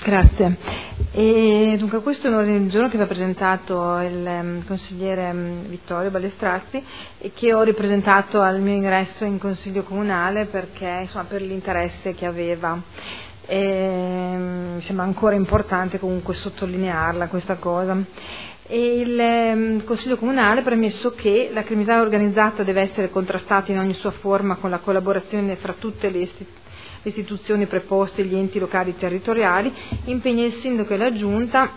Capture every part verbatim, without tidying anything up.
Grazie. E dunque questo è un ordine del giorno che aveva presentato il um, consigliere um, Vittorio Ballestrazzi e che ho ripresentato al mio ingresso in Consiglio Comunale perché insomma per l'interesse che aveva. E, um, mi sembra ancora importante comunque sottolinearla questa cosa. E il um, Consiglio Comunale ha premesso che la criminalità organizzata deve essere contrastata in ogni sua forma con la collaborazione fra tutte le istituzioni istituzioni preposte e gli enti locali territoriali, impegna il Sindaco e la Giunta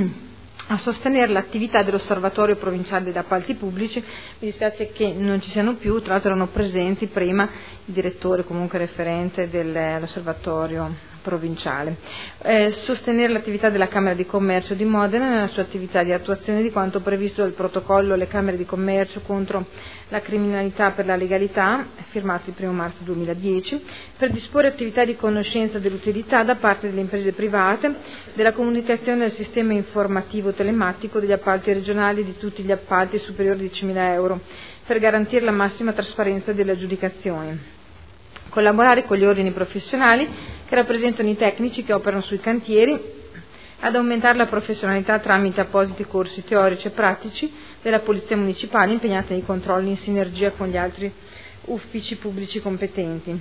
a sostenere l'attività dell'Osservatorio Provinciale degli Appalti Pubblici. Mi dispiace che non ci siano più, tra l'altro erano presenti prima il direttore, comunque referente dell'Osservatorio Provinciale. Eh, sostenere l'attività della Camera di Commercio di Modena nella sua attività di attuazione di quanto previsto dal protocollo alle Camere di Commercio contro la criminalità per la legalità, firmato il primo marzo duemiladieci, per disporre attività di conoscenza dell'utilità da parte delle imprese private della comunicazione del sistema informativo telematico degli appalti regionali e di tutti gli appalti superiori a diecimila euro, per garantire la massima trasparenza delle aggiudicazioni. Collaborare con gli ordini professionali che rappresentano i tecnici che operano sui cantieri ad aumentare la professionalità tramite appositi corsi teorici e pratici della Polizia Municipale impegnata nei controlli in sinergia con gli altri uffici pubblici competenti.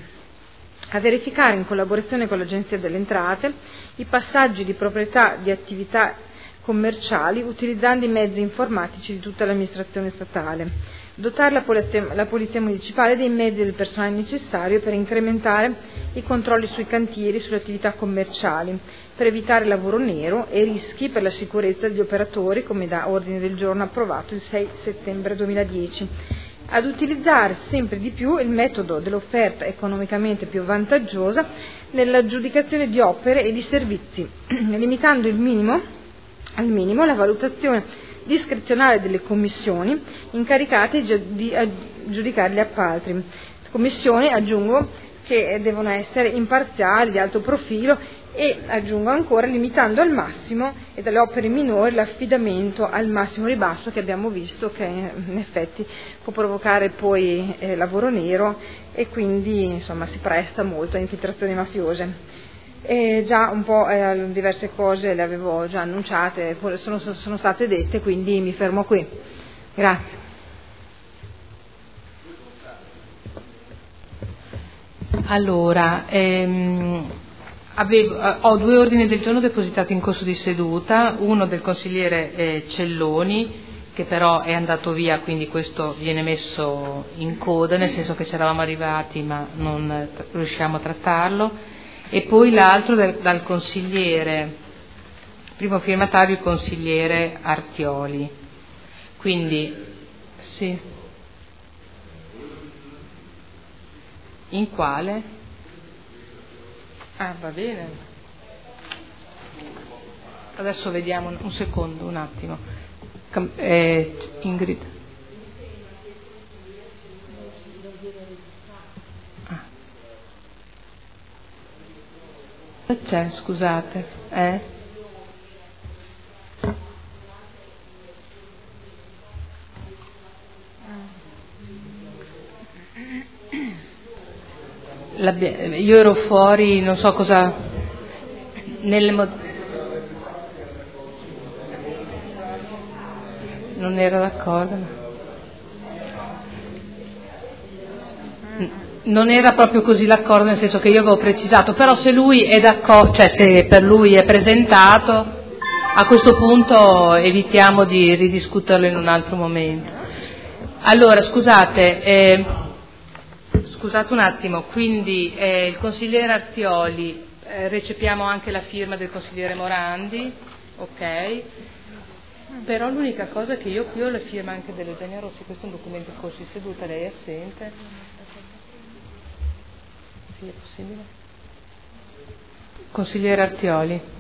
A verificare in collaborazione con l'Agenzia delle Entrate i passaggi di proprietà di attività commerciali utilizzando i mezzi informatici di tutta l'amministrazione statale. Dotare la polizia, la polizia municipale dei mezzi e del personale necessario per incrementare i controlli sui cantieri e sulle attività commerciali, per evitare lavoro nero e rischi per la sicurezza degli operatori, come da ordine del giorno approvato il sei settembre duemiladieci. Ad utilizzare sempre di più il metodo dell'offerta economicamente più vantaggiosa nell'aggiudicazione di opere e di servizi, limitando il minimo, al minimo la valutazione discrezionale delle commissioni incaricate di aggiudicare gli appalti. Commissioni, aggiungo, che devono essere imparziali, di alto profilo e, aggiungo ancora, limitando al massimo e dalle opere minori l'affidamento al massimo ribasso che abbiamo visto che in effetti può provocare poi eh, lavoro nero e quindi insomma si presta molto a infiltrazioni mafiose. E già un po' eh, diverse cose le avevo già annunciate, sono, sono state dette, quindi mi fermo qui. Grazie. Allora, ehm, avevo, ho due ordini del giorno depositati in corso di seduta, uno del consigliere eh, Celloni, che però è andato via, quindi questo viene messo in coda, nel senso che ci eravamo arrivati ma non riusciamo a trattarlo. E poi l'altro del, dal consigliere, primo firmatario il consigliere Artioli. Quindi, sì. In quale? Ah, va bene. Adesso vediamo, un secondo, un attimo. Eh, Ingrid. C'è, scusate, eh? Io ero fuori, non so cosa, nelle mod- non era d'accordo. Non era proprio così l'accordo, nel senso che io avevo precisato, però se lui è d'accordo, cioè se per lui è presentato, a questo punto evitiamo di ridiscuterlo in un altro momento. Allora, scusate, eh, scusate un attimo, quindi eh, il consigliere Artioli, eh, recepiamo anche la firma del consigliere Morandi, ok? Però l'unica cosa è che io qui ho la firma anche dell'Eugenia Rossi, questo è un documento in corso di seduta, lei è assente. Sì, è possibile. Consigliere Artioli.